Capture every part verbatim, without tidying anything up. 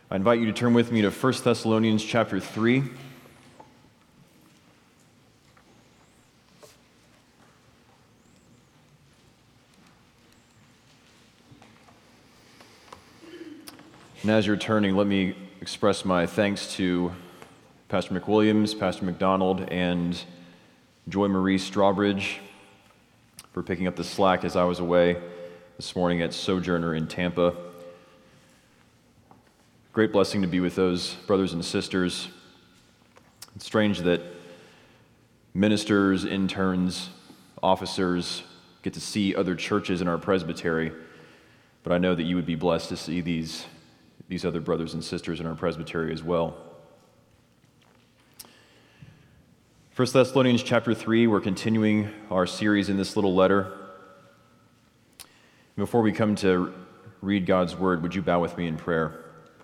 I invite you to turn with me to First Thessalonians chapter three. And as you're turning, let me express my thanks to Pastor McWilliams, Pastor McDonald, and Joy Marie Strawbridge for picking up the slack as I was away this morning at Sojourner in Tampa. Great blessing to be with those brothers and sisters. It's strange that ministers, interns, officers get to see other churches in our presbytery, but I know that you would be blessed to see these, these other brothers and sisters in our presbytery as well. First Thessalonians chapter three, we're continuing our series in this little letter. Before we come to read God's word, would you bow with me in prayer?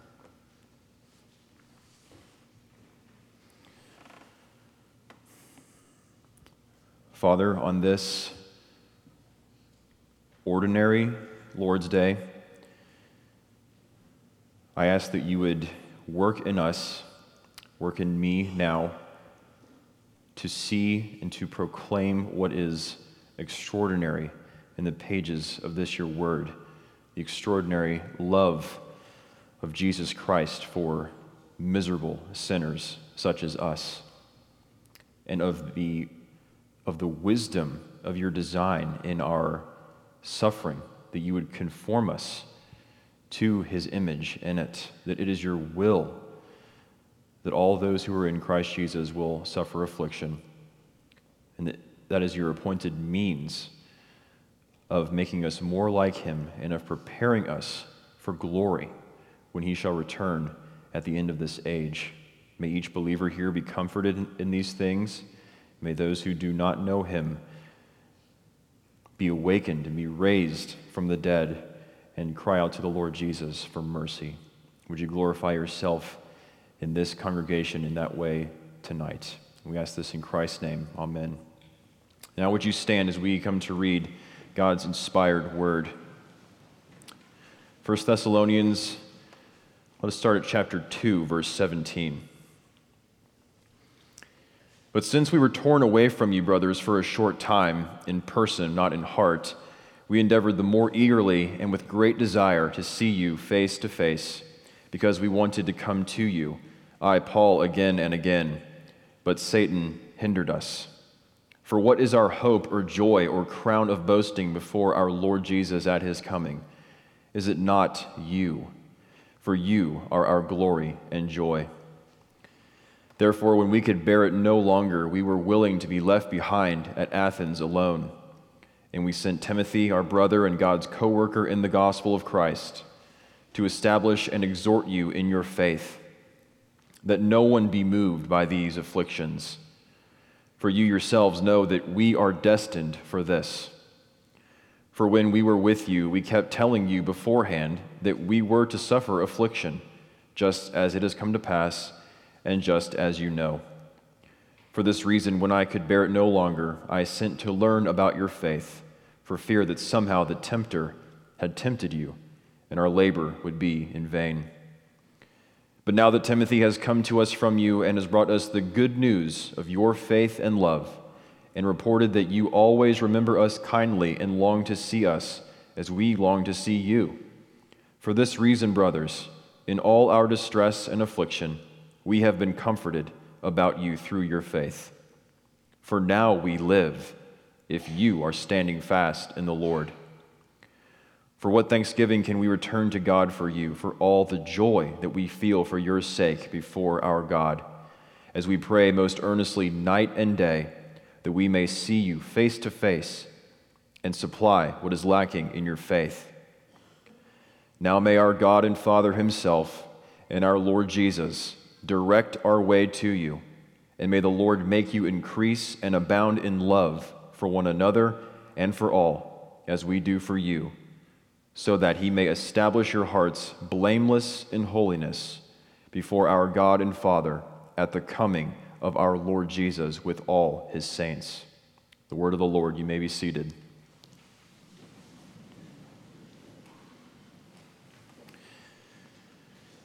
Father, on this ordinary Lord's Day, I ask that you would work in us, work in me now, to see and to proclaim what is extraordinary in the pages of this your word, the extraordinary love of Jesus Christ for miserable sinners such as us, and of the of the wisdom of your design in our suffering, that you would conform us to his image in it, that it is your will that all those who are in Christ Jesus will suffer affliction, and that that is your appointed means of making us more like him and of preparing us for glory when he shall return at the end of this age. May each believer here be comforted in, in these things. May those who do not know him be awakened and be raised from the dead and cry out to the Lord Jesus for mercy. Would you glorify yourself in this congregation in that way tonight? We ask this in Christ's name. Amen. Now would you stand as we come to read God's inspired word. First Thessalonians, let us start at chapter two, verse seventeen. But since we were torn away from you, brothers, for a short time, in person, not in heart, we endeavored the more eagerly and with great desire to see you face to face, because we wanted to come to you, I, Paul, again and again, but Satan hindered us. For what is our hope or joy or crown of boasting before our Lord Jesus at his coming? Is it not you? For you are our glory and joy. Therefore, when we could bear it no longer, we were willing to be left behind at Athens alone. And we sent Timothy, our brother and God's co-worker in the gospel of Christ, to establish and exhort you in your faith, that no one be moved by these afflictions. For you yourselves know that we are destined for this. For when we were with you, we kept telling you beforehand that we were to suffer affliction, just as it has come to pass, and just as you know. For this reason, when I could bear it no longer, I sent to learn about your faith, for fear that somehow the tempter had tempted you, and our labor would be in vain. But now that Timothy has come to us from you and has brought us the good news of your faith and love, and reported that you always remember us kindly and long to see us as we long to see you. For this reason, brothers, in all our distress and affliction, we have been comforted about you through your faith. For now we live, if you are standing fast in the Lord. For what thanksgiving can we return to God for you, for all the joy that we feel for your sake before our God, as we pray most earnestly night and day, that we may see you face to face and supply what is lacking in your faith. Now may our God and Father himself and our Lord Jesus direct our way to you, and may the Lord make you increase and abound in love for one another and for all, as we do for you, so that he may establish your hearts blameless in holiness before our God and Father at the coming of our Lord Jesus with all his saints. The word of the Lord. You may be seated.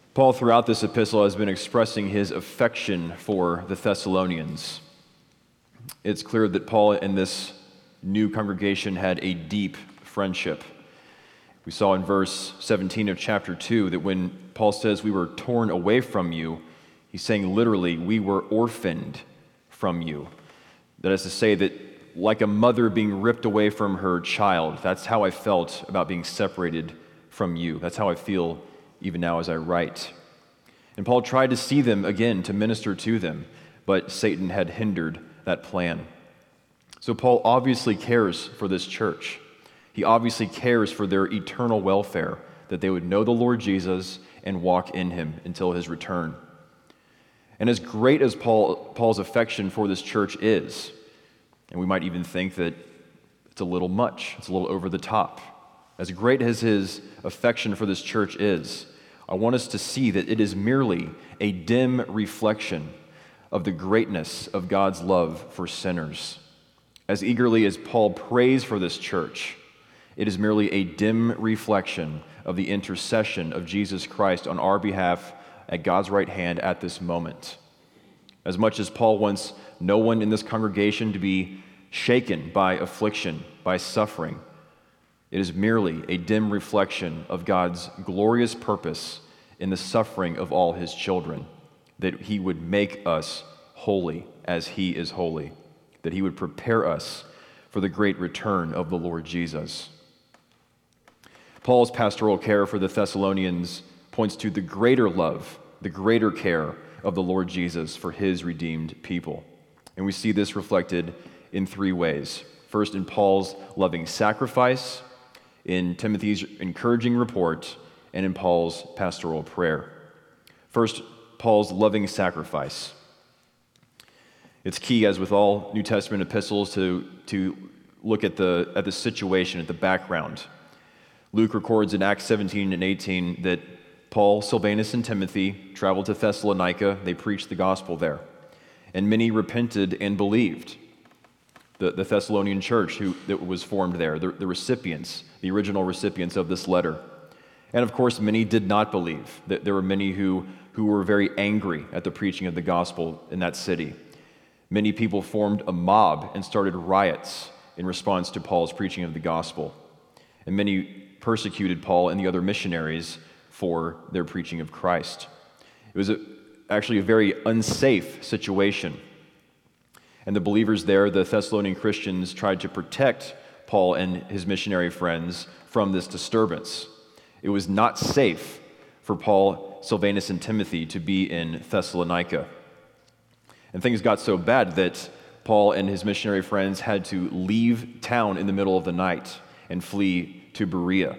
Paul, throughout this epistle, has been expressing his affection for the Thessalonians. It's clear that Paul and this new congregation had a deep friendship. We saw in verse seventeen of chapter two that when Paul says we were torn away from you, he's saying literally, we were orphaned from you. That is to say that like a mother being ripped away from her child, that's how I felt about being separated from you. That's how I feel even now as I write. And Paul tried to see them again, to minister to them, but Satan had hindered that plan. So Paul obviously cares for this church. He obviously cares for their eternal welfare, that they would know the Lord Jesus and walk in him until his return. And as great as Paul, Paul's affection for this church is, and we might even think that it's a little much, it's a little over the top, as great as his affection for this church is, I want us to see that it is merely a dim reflection of the greatness of God's love for sinners. As eagerly as Paul prays for this church, it is merely a dim reflection of the intercession of Jesus Christ on our behalf at God's right hand at this moment. As much as Paul wants no one in this congregation to be shaken by affliction, by suffering, it is merely a dim reflection of God's glorious purpose in the suffering of all his children, that he would make us holy as he is holy, that he would prepare us for the great return of the Lord Jesus. Paul's pastoral care for the Thessalonians points to the greater love, the greater care of the Lord Jesus for his redeemed people. And we see this reflected in three ways. First, in Paul's loving sacrifice, in Timothy's encouraging report, and in Paul's pastoral prayer. First, Paul's loving sacrifice. It's key, as with all New Testament epistles, to, to look at the, at the situation, at the background. Luke records in Acts seventeen and eighteen that Paul, Silvanus, and Timothy traveled to Thessalonica. They preached the gospel there. And many repented and believed. The, the Thessalonian church who, that was formed there, the, the recipients, the original recipients of this letter. And of course, many did not believe. There were many who, who were very angry at the preaching of the gospel in that city. Many people formed a mob and started riots in response to Paul's preaching of the gospel. And many persecuted Paul and the other missionaries for their preaching of Christ. It was a, actually a very unsafe situation. And the believers there, the Thessalonian Christians, tried to protect Paul and his missionary friends from this disturbance. It was not safe for Paul, Silvanus, and Timothy to be in Thessalonica. And things got so bad that Paul and his missionary friends had to leave town in the middle of the night and flee to Berea.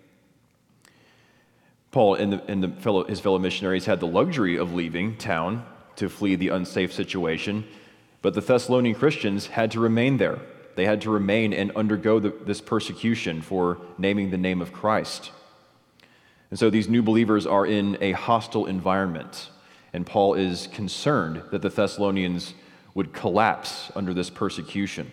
Paul and, the, and the fellow, his fellow missionaries had the luxury of leaving town to flee the unsafe situation, but the Thessalonian Christians had to remain there. They had to remain and undergo the, this persecution for naming the name of Christ. And so these new believers are in a hostile environment, and Paul is concerned that the Thessalonians would collapse under this persecution.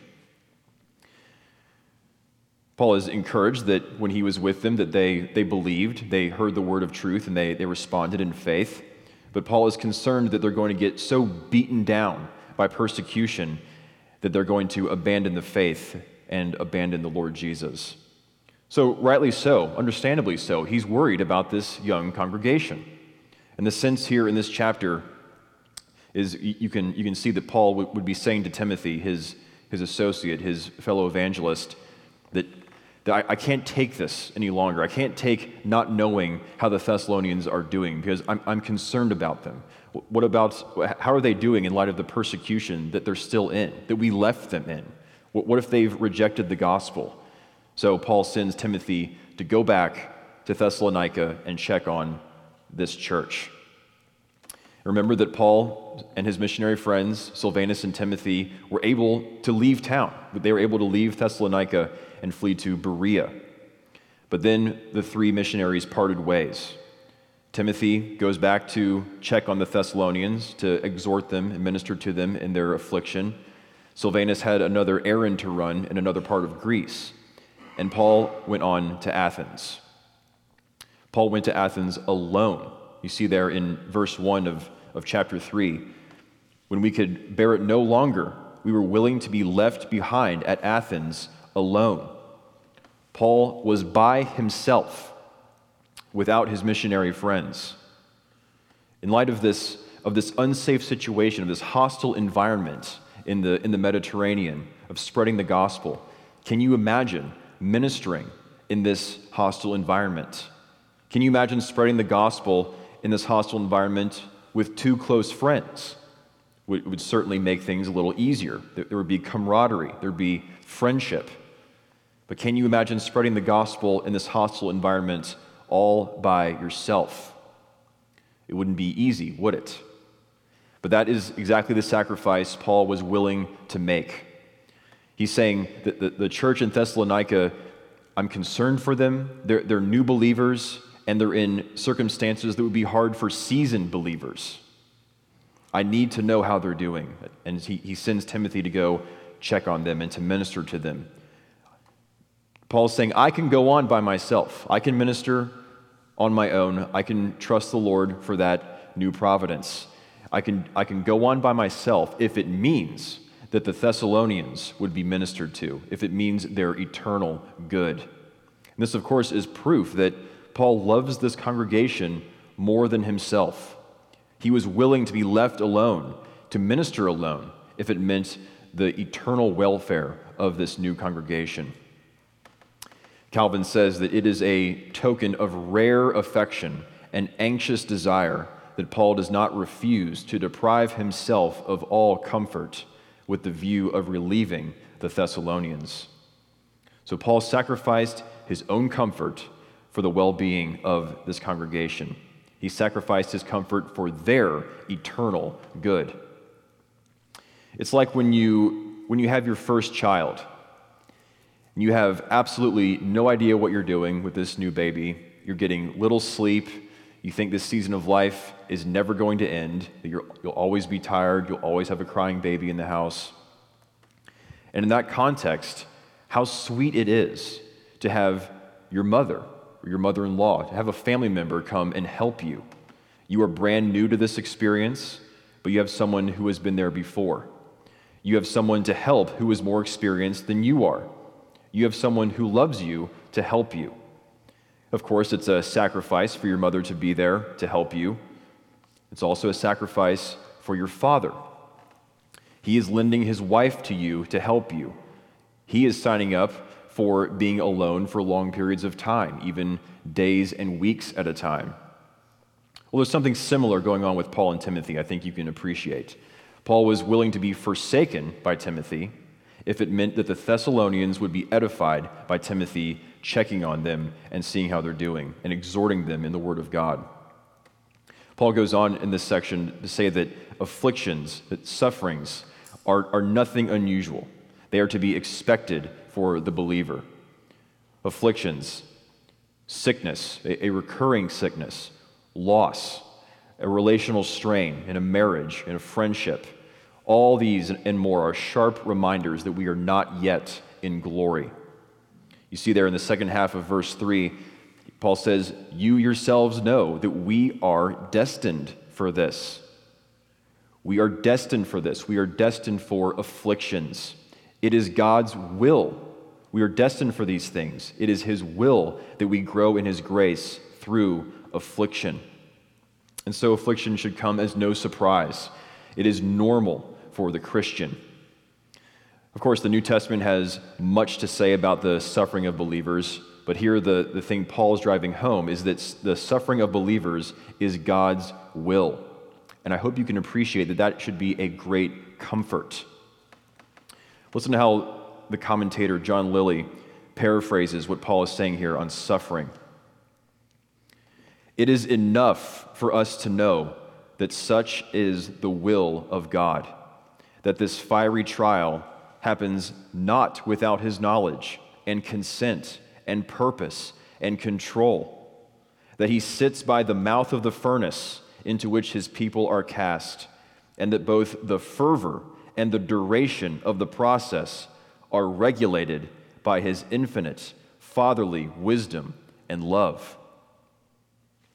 Paul is encouraged that when he was with them, that they, they believed, they heard the word of truth, and they, they responded in faith. But Paul is concerned that they're going to get so beaten down by persecution that they're going to abandon the faith and abandon the Lord Jesus. So rightly so, understandably so, he's worried about this young congregation. And the sense here in this chapter is you can, you can see that Paul would, would be saying to Timothy, his, his associate, his fellow evangelist, that I, I can't take this any longer. I can't take not knowing how the Thessalonians are doing because I'm, I'm concerned about them. What about, how are they doing in light of the persecution that they're still in, that we left them in? What, what if they've rejected the gospel? So Paul sends Timothy to go back to Thessalonica and check on this church. Remember that Paul and his missionary friends, Silvanus and Timothy, were able to leave town. They were able to leave Thessalonica and flee to Berea. But then the three missionaries parted ways. Timothy goes back to check on the Thessalonians, to exhort them and minister to them in their affliction. Silvanus had another errand to run in another part of Greece. And Paul went on to Athens. Paul went to Athens alone. You see there in verse one of, of chapter three, when we could bear it no longer, we were willing to be left behind at Athens alone. Paul was by himself, without his missionary friends. In light of this, of this unsafe situation, of this hostile environment in the, in the Mediterranean, of spreading the gospel, can you imagine ministering in this hostile environment? Can you imagine spreading the gospel in this hostile environment with two close friends? It would certainly make things a little easier. There would be camaraderie, there would be friendship. But can you imagine spreading the gospel in this hostile environment all by yourself? It wouldn't be easy, would it? But that is exactly the sacrifice Paul was willing to make. He's saying that the, the church in Thessalonica, I'm concerned for them. They're, they're new believers, and they're in circumstances that would be hard for seasoned believers. I need to know how they're doing. And he, he sends Timothy to go check on them and to minister to them. Paul's saying, I can go on by myself. I can minister on my own. I can trust the Lord for that new providence. I can, I can go on by myself if it means that the Thessalonians would be ministered to, if it means their eternal good. And this, of course, is proof that Paul loves this congregation more than himself. He was willing to be left alone, to minister alone, if it meant the eternal welfare of this new congregation. Calvin says that it is a token of rare affection and anxious desire that Paul does not refuse to deprive himself of all comfort with the view of relieving the Thessalonians. So Paul sacrificed his own comfort for the well-being of this congregation. He sacrificed his comfort for their eternal good. It's like when you when you have your first child. You have absolutely no idea what you're doing with this new baby. You're getting little sleep. You think this season of life is never going to end, that you're, you'll always be tired, you'll always have a crying baby in the house. And in that context, how sweet it is to have your mother or your mother-in-law, to have a family member come and help you. You are brand new to this experience, but you have someone who has been there before. You have someone to help who is more experienced than you are. You have someone who loves you to help you. Of course, it's a sacrifice for your mother to be there to help you. It's also a sacrifice for your father. He is lending his wife to you to help you. He is signing up for being alone for long periods of time, even days and weeks at a time. Well, there's something similar going on with Paul and Timothy I think you can appreciate. Paul was willing to be forsaken by Timothy if it meant that the Thessalonians would be edified by Timothy checking on them and seeing how they're doing and exhorting them in the Word of God. Paul goes on in this section to say that afflictions, that sufferings, are, are nothing unusual. They are to be expected for the believer. Afflictions, sickness, a, a recurring sickness, loss, a relational strain in a marriage, in a friendship, all these and more are sharp reminders that we are not yet in glory. You see there in the second half of verse three, Paul says, you yourselves know that we are destined for this. We are destined for this. We are destined for afflictions. It is God's will. We are destined for these things. It is His will that we grow in His grace through affliction. And so affliction should come as no surprise. It is normal for the Christian. Of course, the New Testament has much to say about the suffering of believers, but here the, the thing Paul is driving home is that the suffering of believers is God's will. And I hope you can appreciate that that should be a great comfort. Listen to how the commentator John Lilly paraphrases what Paul is saying here on suffering. It is enough for us to know that such is the will of God, that this fiery trial happens not without His knowledge and consent and purpose and control, that He sits by the mouth of the furnace into which His people are cast, and that both the fervor and the duration of the process are regulated by His infinite, fatherly wisdom and love.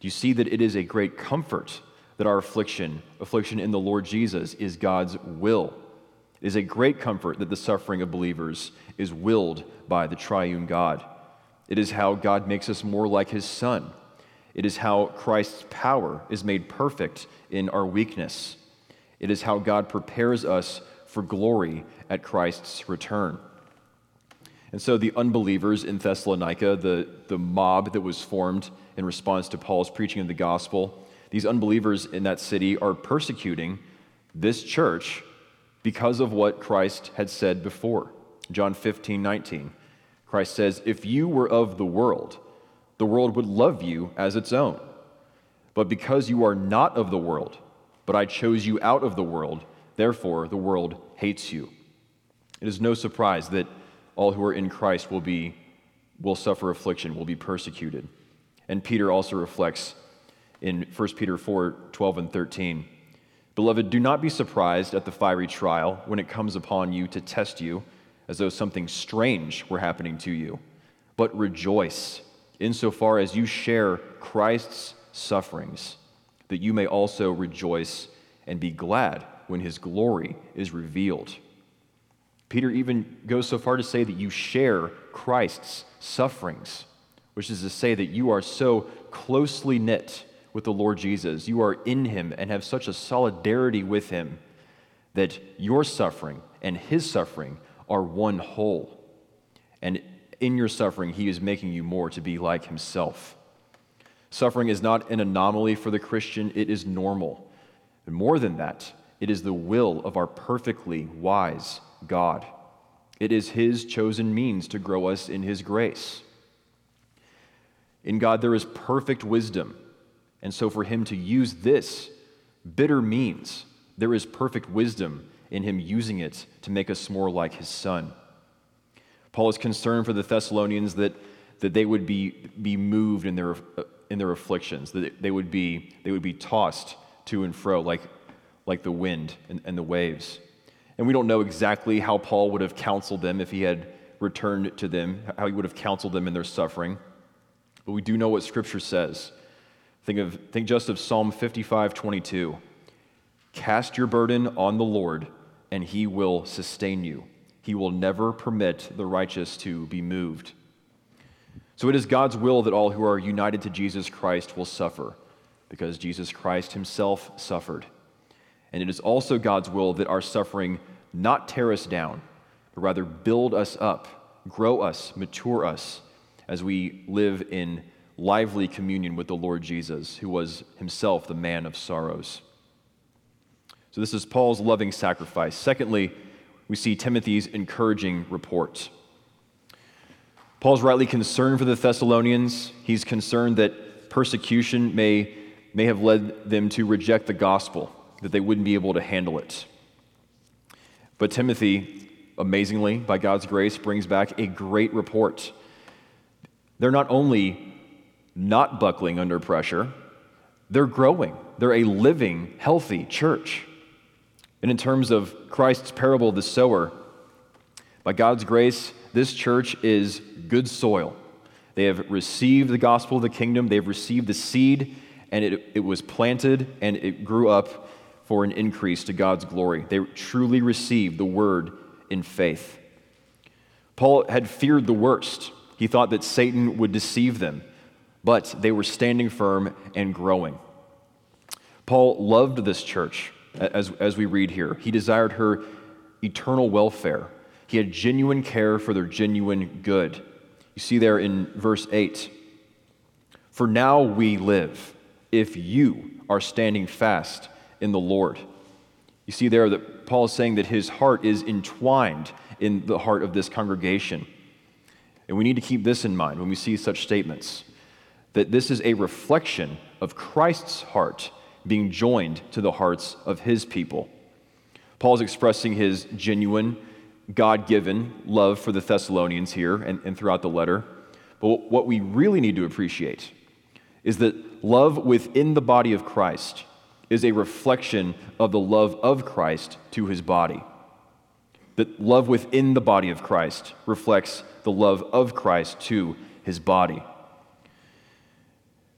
Do you see that it is a great comfort that our affliction, affliction in the Lord Jesus, is God's will? It is a great comfort that the suffering of believers is willed by the triune God. It is how God makes us more like his Son. It is how Christ's power is made perfect in our weakness. It is how God prepares us for glory at Christ's return. And so the unbelievers in Thessalonica, the, the mob that was formed in response to Paul's preaching of the gospel, these unbelievers in that city are persecuting this church because of what Christ had said before. John fifteen nineteen, Christ says, "If you were of the world, the world would love you as its own. But because you are not of the world, but I chose you out of the world, therefore the world hates you." It is no surprise that all who are in Christ will be will suffer affliction, will be persecuted. And Peter also reflects in First Peter four twelve and thirteen, "Beloved, do not be surprised at the fiery trial when it comes upon you to test you, as though something strange were happening to you. But rejoice, insofar as you share Christ's sufferings, that you may also rejoice and be glad when his glory is revealed." Peter even goes so far to say that you share Christ's sufferings, which is to say that you are so closely knit with the Lord Jesus, you are in him and have such a solidarity with him that your suffering and his suffering are one whole. And in your suffering, he is making you more to be like himself. Suffering is not an anomaly for the Christian, it is normal. And more than that, it is the will of our perfectly wise God. It is his chosen means to grow us in his grace. In God there is perfect wisdom, and so for him to use this bitter means, there is perfect wisdom in him using it to make us more like his Son. Paul is concerned for the Thessalonians that, that they would be, be moved in their, in their afflictions, that they would be, they would be tossed to and fro like, like the wind and, and the waves. And we don't know exactly how Paul would have counseled them if he had returned to them, how he would have counseled them in their suffering. But we do know what Scripture says. Think of think just of Psalm fifty-five twenty-two. "Cast your burden on the Lord, and he will sustain you. He will never permit the righteous to be moved." So it is God's will that all who are united to Jesus Christ will suffer, because Jesus Christ himself suffered. And it is also God's will that our suffering not tear us down, but rather build us up, grow us, mature us, as we live in lively communion with the Lord Jesus, who was himself the man of sorrows. So this is Paul's loving sacrifice. Secondly, we see Timothy's encouraging report. Paul's rightly concerned for the Thessalonians. He's concerned that persecution may, may have led them to reject the gospel, that they wouldn't be able to handle it. But Timothy, amazingly, by God's grace, brings back a great report. They're not only not buckling under pressure, they're growing. They're a living, healthy church. And in terms of Christ's parable of the sower, by God's grace, this church is good soil. They have received the gospel of the kingdom, they've received the seed, and it, it was planted and it grew up for an increase to God's glory. They truly received the word in faith. Paul had feared the worst. He thought that Satan would deceive them, but they were standing firm and growing. Paul loved this church, as, as we read here. He desired her eternal welfare. He had genuine care for their genuine good. You see there in verse eight, "For now we live, if you are standing fast in the Lord." You see there that Paul is saying that his heart is entwined in the heart of this congregation. And we need to keep this in mind when we see such statements, that this is a reflection of Christ's heart being joined to the hearts of his people. Paul is expressing his genuine, God-given love for the Thessalonians here and, and throughout the letter. But what we really need to appreciate is that love within the body of Christ is a reflection of the love of Christ to his body. That love within the body of Christ reflects the love of Christ to his body.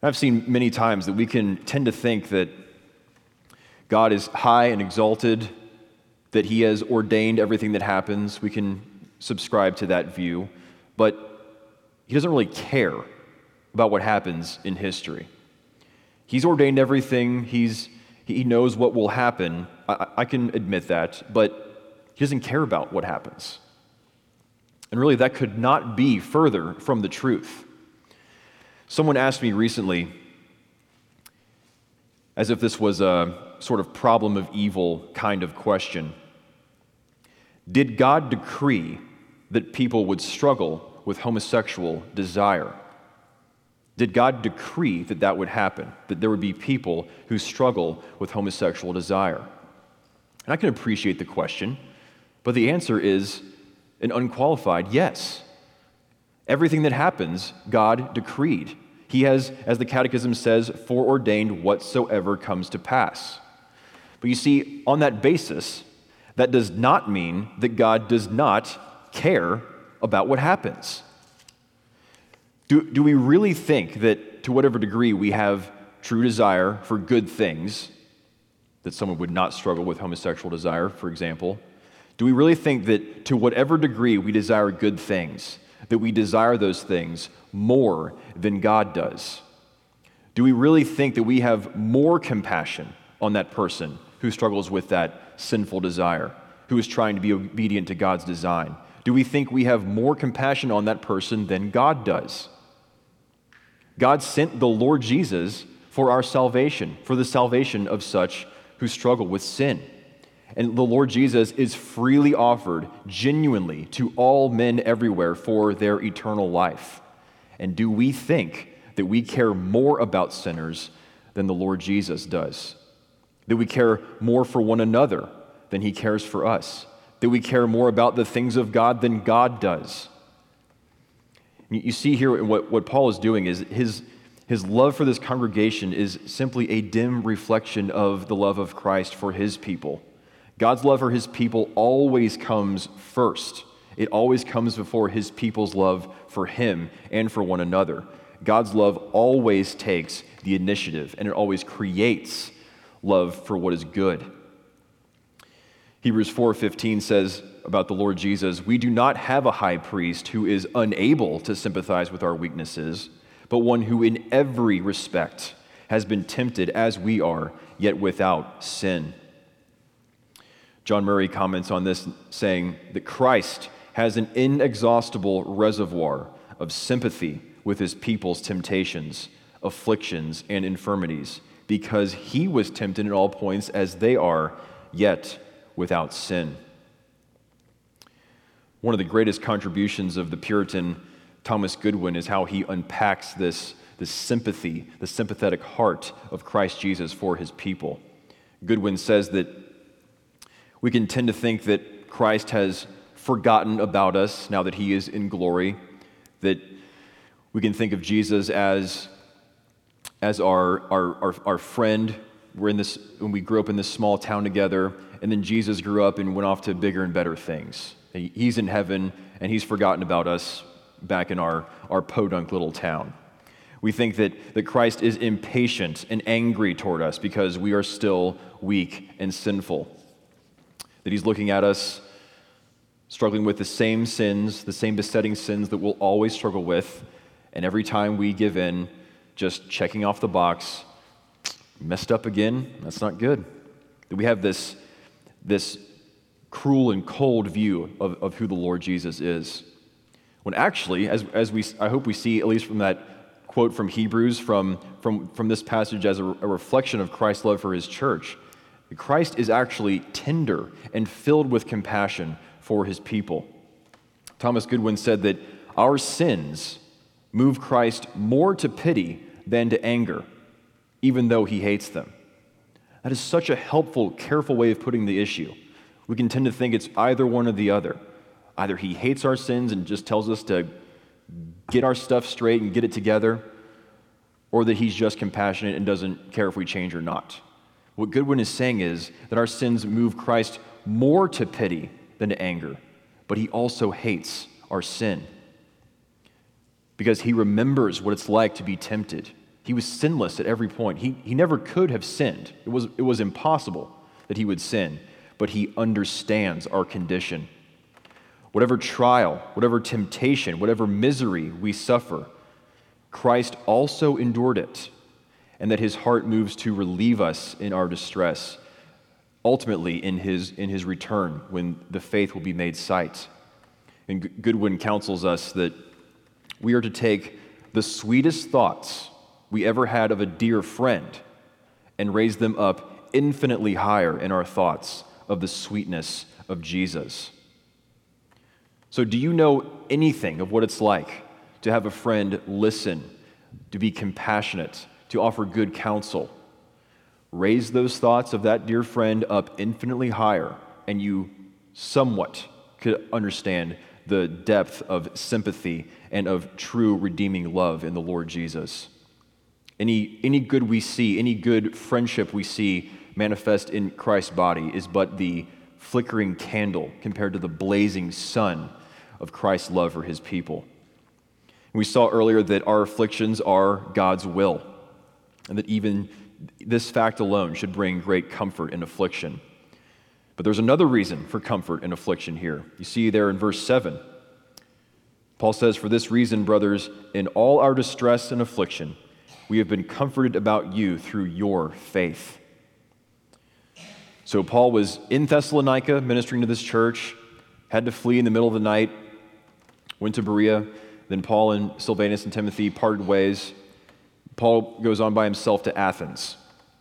I've seen many times that we can tend to think that God is high and exalted, that he has ordained everything that happens. We can subscribe to that view, but he doesn't really care about what happens in history. He's ordained everything. He's, he knows what will happen. I, I can admit that, but he doesn't care about what happens. And really, that could not be further from the truth. Someone asked me recently, as if this was a sort of problem of evil kind of question, did God decree that people would struggle with homosexual desire? Did God decree that that would happen, that there would be people who struggle with homosexual desire? And I can appreciate the question, but the answer is an unqualified yes. Everything that happens, God decreed. He has, as the Catechism says, foreordained whatsoever comes to pass. But you see, on that basis, that does not mean that God does not care about what happens. Do, do we really think that, to whatever degree we have true desire for good things, that someone would not struggle with homosexual desire, for example, do we really think that to whatever degree we desire good things, that we desire those things more than God does? Do we really think that we have more compassion on that person who struggles with that sinful desire, who is trying to be obedient to God's design? Do we think we have more compassion on that person than God does? God sent the Lord Jesus for our salvation, for the salvation of such who struggle with sin. And the Lord Jesus is freely offered, genuinely, to all men everywhere for their eternal life. And do we think that we care more about sinners than the Lord Jesus does? That we care more for one another than he cares for us? That we care more about the things of God than God does? You see here what, what Paul is doing is his, his love for this congregation is simply a dim reflection of the love of Christ for his people. God's love for his people always comes first. It always comes before his people's love for him and for one another. God's love always takes the initiative, and it always creates love for what is good. Hebrews four fifteen says about the Lord Jesus, "We do not have a high priest who is unable to sympathize with our weaknesses, but one who in every respect has been tempted as we are, yet without sin." John Murray comments on this, saying that Christ has an inexhaustible reservoir of sympathy with his people's temptations, afflictions, and infirmities, because he was tempted in all points as they are, yet without sin. One of the greatest contributions of the Puritan Thomas Goodwin is how he unpacks this, this sympathy, the sympathetic heart of Christ Jesus for his people. Goodwin says that we can tend to think that Christ has forgotten about us now that he is in glory, that we can think of Jesus as, as our, our, our, our friend. We're in this, when we grew up in this small town together, and then Jesus grew up and went off to bigger and better things. He's in heaven, and he's forgotten about us back in our, our podunk little town. We think that, that Christ is impatient and angry toward us because we are still weak and sinful. That he's looking at us, struggling with the same sins, the same besetting sins that we'll always struggle with, and every time we give in, just checking off the box, messed up again, that's not good. That we have this, this cruel and cold view of, of who the Lord Jesus is. When actually, as, as we, I hope we see, at least from that quote from Hebrews, from, from, from this passage as a, a reflection of Christ's love for his church, Christ is actually tender and filled with compassion for his people. Thomas Goodwin said that our sins move Christ more to pity than to anger, even though he hates them. That is such a helpful, careful way of putting the issue. We can tend to think it's either one or the other. Either he hates our sins and just tells us to get our stuff straight and get it together, or that he's just compassionate and doesn't care if we change or not. What Goodwin is saying is that our sins move Christ more to pity than to anger, but he also hates our sin because he remembers what it's like to be tempted. He was sinless at every point. He, he never could have sinned. It was, it was impossible that he would sin, but he understands our condition. Whatever trial, whatever temptation, whatever misery we suffer, Christ also endured it, and that his heart moves to relieve us in our distress, ultimately in his, in his return when the faith will be made sight. And Goodwin counsels us that we are to take the sweetest thoughts we ever had of a dear friend and raise them up infinitely higher in our thoughts of the sweetness of Jesus. So do you know anything of what it's like to have a friend listen, to be compassionate, to offer good counsel? Raise those thoughts of that dear friend up infinitely higher, and you somewhat could understand the depth of sympathy and of true redeeming love in the Lord Jesus. Any, any good we see, any good friendship we see manifest in Christ's body is but the flickering candle compared to the blazing sun of Christ's love for his people. We saw earlier that our afflictions are God's will, and that even this fact alone should bring great comfort in affliction. But there's another reason for comfort in affliction here. You see there in verse seven, Paul says, "For this reason, brothers, in all our distress and affliction, we have been comforted about you through your faith." So Paul was in Thessalonica ministering to this church, had to flee in the middle of the night, went to Berea. Then Paul and Silvanus and Timothy parted ways. Paul goes on by himself to Athens.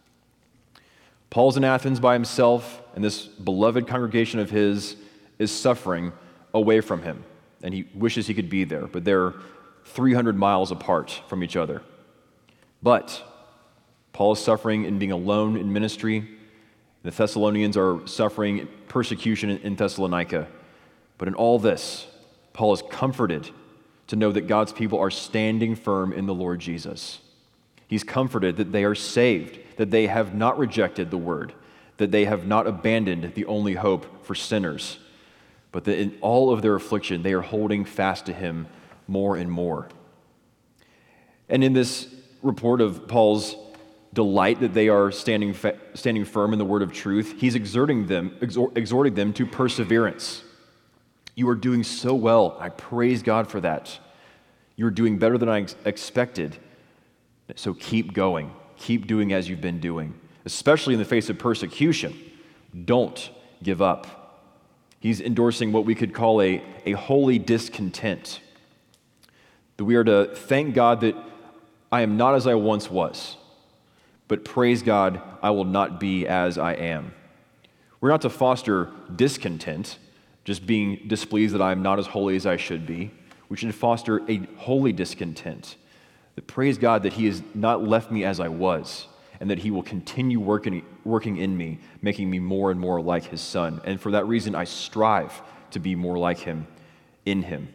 Paul's in Athens by himself, and this beloved congregation of his is suffering away from him, and he wishes he could be there, but they're three hundred miles apart from each other. But Paul is suffering in being alone in ministry. The Thessalonians are suffering persecution in Thessalonica. But in all this, Paul is comforted to know that God's people are standing firm in the Lord Jesus. He's comforted that they are saved, that they have not rejected the word, that they have not abandoned the only hope for sinners, but that in all of their affliction, they are holding fast to him more and more. And in this report of Paul's delight that they are standing fa- standing firm in the word of truth, he's exerting them, exhort, exhorting them to perseverance. You are doing so well. I praise God for that. You're doing better than I ex- expected. So keep going. Keep doing as you've been doing, especially in the face of persecution. Don't give up. He's endorsing what we could call a, a holy discontent. That we are to thank God that I am not as I once was, but praise God, I will not be as I am. We're not to foster discontent, just being displeased that I am not as holy as I should be. We should foster a holy discontent. That praise God that he has not left me as I was, and that he will continue working, working in me, making me more and more like his son. And for that reason, I strive to be more like him in him.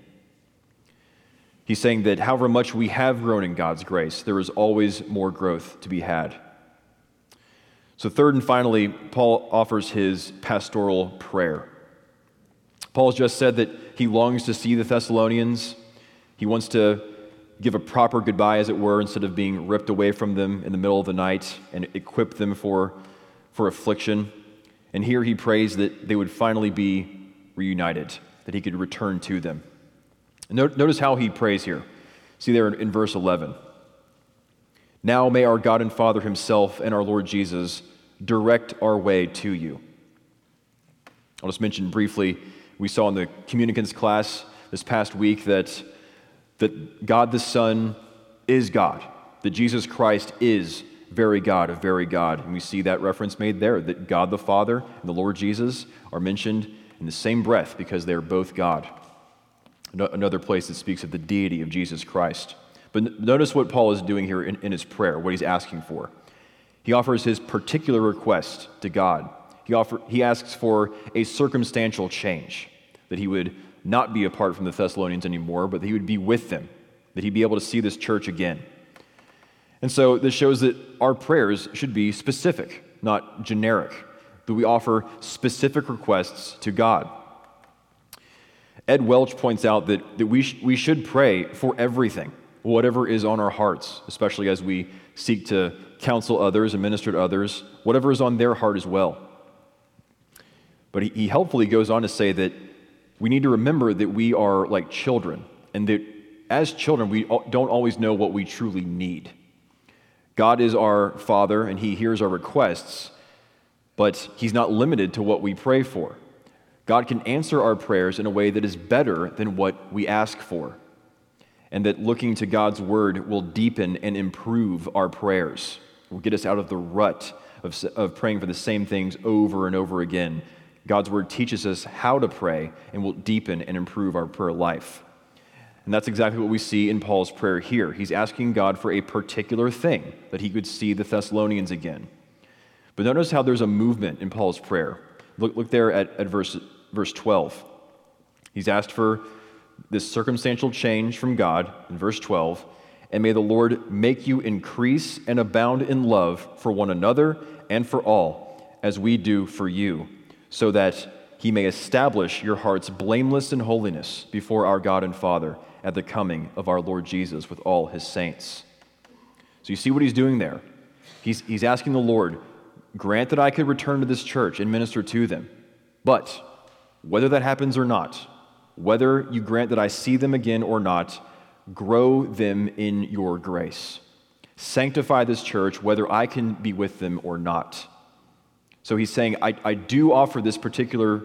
He's saying that however much we have grown in God's grace, there is always more growth to be had. So third and finally, Paul offers his pastoral prayer. Paul's just said that he longs to see the Thessalonians. He wants to give a proper goodbye, as it were, instead of being ripped away from them in the middle of the night, and equip them for, for affliction. And here he prays that they would finally be reunited, that he could return to them. Notice how he prays here. See there in verse eleven. "Now may our God and Father himself and our Lord Jesus direct our way to you." I'll just mention briefly, we saw in the communicants class this past week that, that God the Son is God, that Jesus Christ is very God of very God. And we see that reference made there, that God the Father and the Lord Jesus are mentioned in the same breath because they are both God. Another place that speaks of the deity of Jesus Christ. But notice what Paul is doing here in, in his prayer, what he's asking for. He offers his particular request to God. He, offer, he asks for a circumstantial change, that he would not be apart from the Thessalonians anymore, but that he would be with them, that he'd be able to see this church again. And so this shows that our prayers should be specific, not generic, that we offer specific requests to God. Ed Welch points out that, that we, sh- we should pray for everything, whatever is on our hearts, especially as we seek to counsel others and minister to others, whatever is on their heart as well. But he, he helpfully goes on to say that we need to remember that we are like children, and that as children, we don't always know what we truly need. God is our Father, and He hears our requests, but He's not limited to what we pray for. God can answer our prayers in a way that is better than what we ask for, and that looking to God's Word will deepen and improve our prayers, will get us out of the rut of, of praying for the same things over and over again. God's Word teaches us how to pray and will deepen and improve our prayer life. And that's exactly what we see in Paul's prayer here. He's asking God for a particular thing, that he could see the Thessalonians again. But notice how there's a movement in Paul's prayer. Look, look there at, at verse, verse twelve. He's asked for this circumstantial change from God in verse twelve, and may the Lord make you increase and abound in love for one another and for all, as we do for you, so that He may establish your hearts blameless in holiness before our God and Father at the coming of our Lord Jesus with all His saints. So you see what he's doing there. He's, he's asking the Lord, grant that I could return to this church and minister to them. But whether that happens or not, whether you grant that I see them again or not, grow them in your grace. Sanctify this church, whether I can be with them or not. So he's saying, I, I do offer this particular,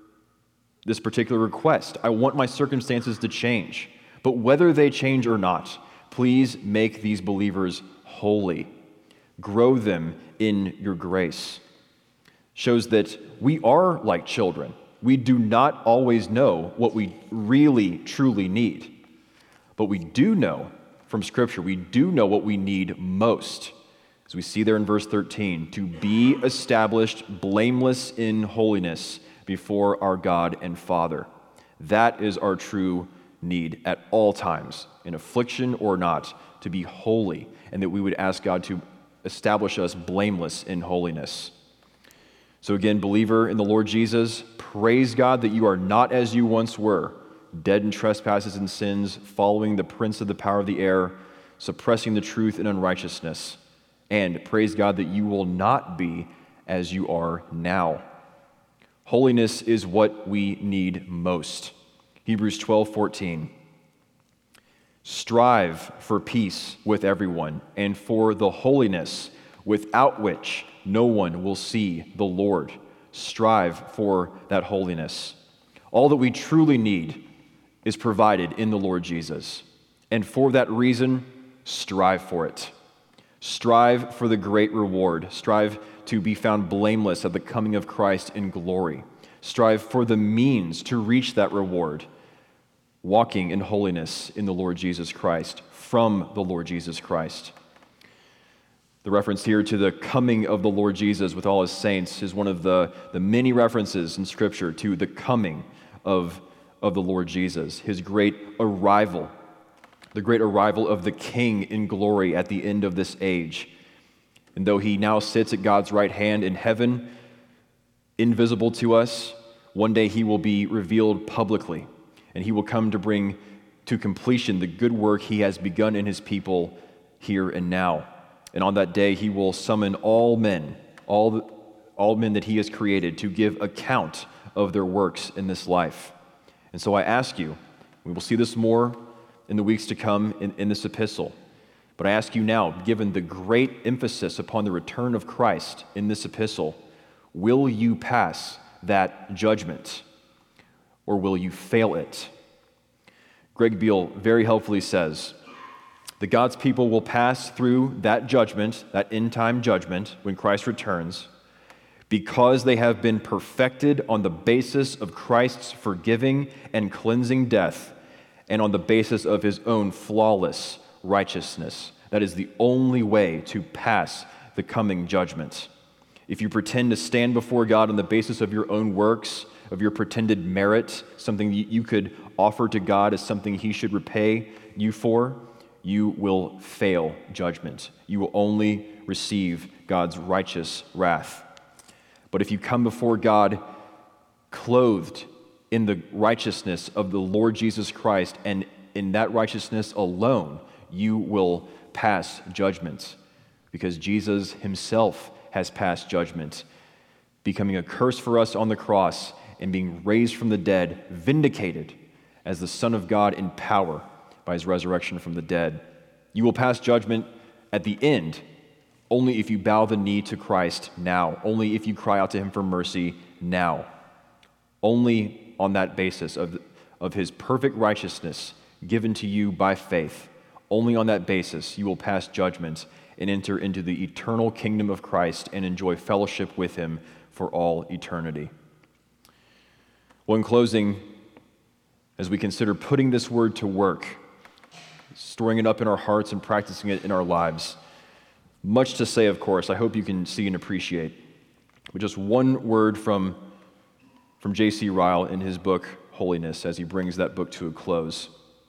this particular request. I want my circumstances to change. But whether they change or not, please make these believers holy. Grow them in your grace. Shows that we are like children. We do not always know what we really, truly need. But we do know from Scripture, we do know what we need most. As we see there in verse thirteen, to be established blameless in holiness before our God and Father. That is our true need at all times, in affliction or not, to be holy, and that we would ask God to establish us blameless in holiness. So again, believer in the Lord Jesus, praise God that you are not as you once were, dead in trespasses and sins, following the prince of the power of the air, suppressing the truth in unrighteousness. And praise God that you will not be as you are now. Holiness is what we need most. Hebrews twelve fourteen. Strive for peace with everyone and for the holiness without which no one will see the Lord. Strive for that holiness. All that we truly need is provided in the Lord Jesus. And for that reason, strive for it. Strive for the great reward. Strive to be found blameless at the coming of Christ in glory. Strive for the means to reach that reward, walking in holiness in the Lord Jesus Christ, from the Lord Jesus Christ. The reference here to the coming of the Lord Jesus with all His saints is one of the, the many references in Scripture to the coming of, of the Lord Jesus, His great arrival, the great arrival of the King in glory at the end of this age. And though He now sits at God's right hand in heaven, invisible to us, one day He will be revealed publicly, and He will come to bring to completion the good work He has begun in His people here and now. And on that day, He will summon all men, all, the, all men that He has created, to give account of their works in this life. And so I ask you, we will see this more in the weeks to come in, in this epistle, but I ask you now, given the great emphasis upon the return of Christ in this epistle, will you pass that judgment, or will you fail it? Greg Beale very helpfully says that God's people will pass through that judgment, that end-time judgment, when Christ returns, because they have been perfected on the basis of Christ's forgiving and cleansing death, and on the basis of His own flawless righteousness. That is the only way to pass the coming judgment. If you pretend to stand before God on the basis of your own works, of your pretended merit, something you could offer to God as something He should repay you for, you will fail judgment. You will only receive God's righteous wrath. But if you come before God clothed in the righteousness of the Lord Jesus Christ, and in that righteousness alone, You will pass judgment because Jesus himself has passed judgment, becoming a curse for us on the cross and being raised from the dead, vindicated as the Son of God in power by his resurrection from the dead. You will pass judgment at the end only if you bow the knee to Christ now, only if you cry out to him for mercy now. Only on that basis of, of his perfect righteousness given to you by faith, only on that basis you will pass judgment and enter into the eternal kingdom of Christ and enjoy fellowship with him for all eternity. Well, in closing, as we consider putting this word to work, storing it up in our hearts and practicing it in our lives, much to say, of course, I hope you can see and appreciate. But just one word from, from J C Ryle in his book, Holiness, as he brings that book to a close.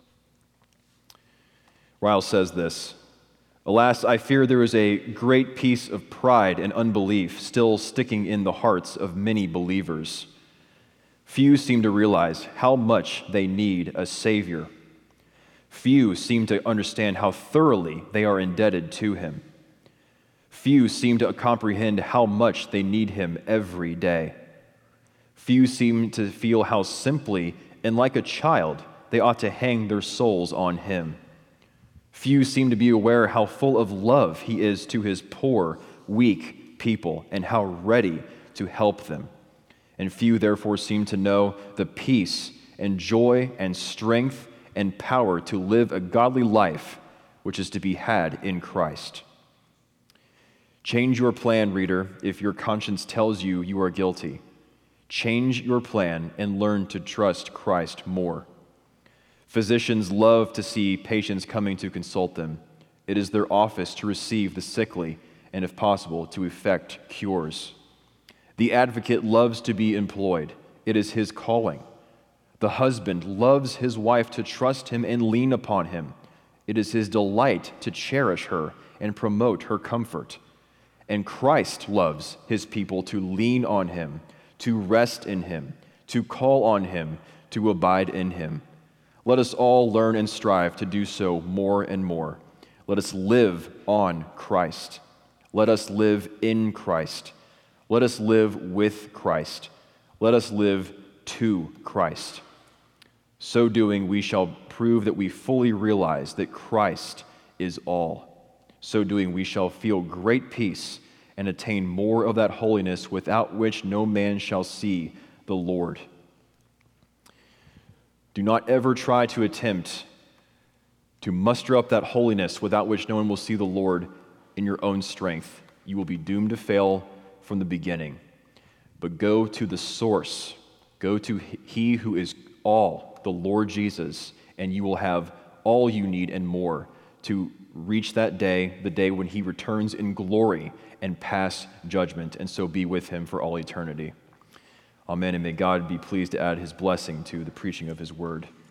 Ryle says this, "Alas, I fear there is a great piece of pride and unbelief still sticking in the hearts of many believers. Few seem to realize how much they need a Savior. Few seem to understand how thoroughly they are indebted to him. Few seem to comprehend how much they need him every day. Few seem to feel how simply and like a child they ought to hang their souls on him. Few seem to be aware how full of love he is to his poor, weak people and how ready to help them. And few therefore seem to know the peace and joy and strength and power to live a godly life which is to be had in Christ. Change your plan, reader, if your conscience tells you you are guilty. Change your plan and learn to trust Christ more. Physicians love to see patients coming to consult them. It is their office to receive the sickly and, if possible, to effect cures. The advocate loves to be employed. It is his calling. The husband loves his wife to trust him and lean upon him. It is his delight to cherish her and promote her comfort. And Christ loves his people to lean on him, to rest in him, to call on him, to abide in him. Let us all learn and strive to do so more and more. Let us live on Christ. Let us live in Christ. Let us live with Christ. Let us live to Christ. So doing, we shall prove that we fully realize that Christ is all. So doing, we shall feel great peace and attain more of that holiness without which no man shall see the Lord. Do not ever try to attempt to muster up that holiness without which no one will see the Lord in your own strength. You will be doomed to fail from the beginning. But go to the source. Go to he who is all, the Lord Jesus, and you will have all you need and more to reach that day, the day when he returns in glory and pass judgment, and so be with him for all eternity. Amen, and may God be pleased to add his blessing to the preaching of his word.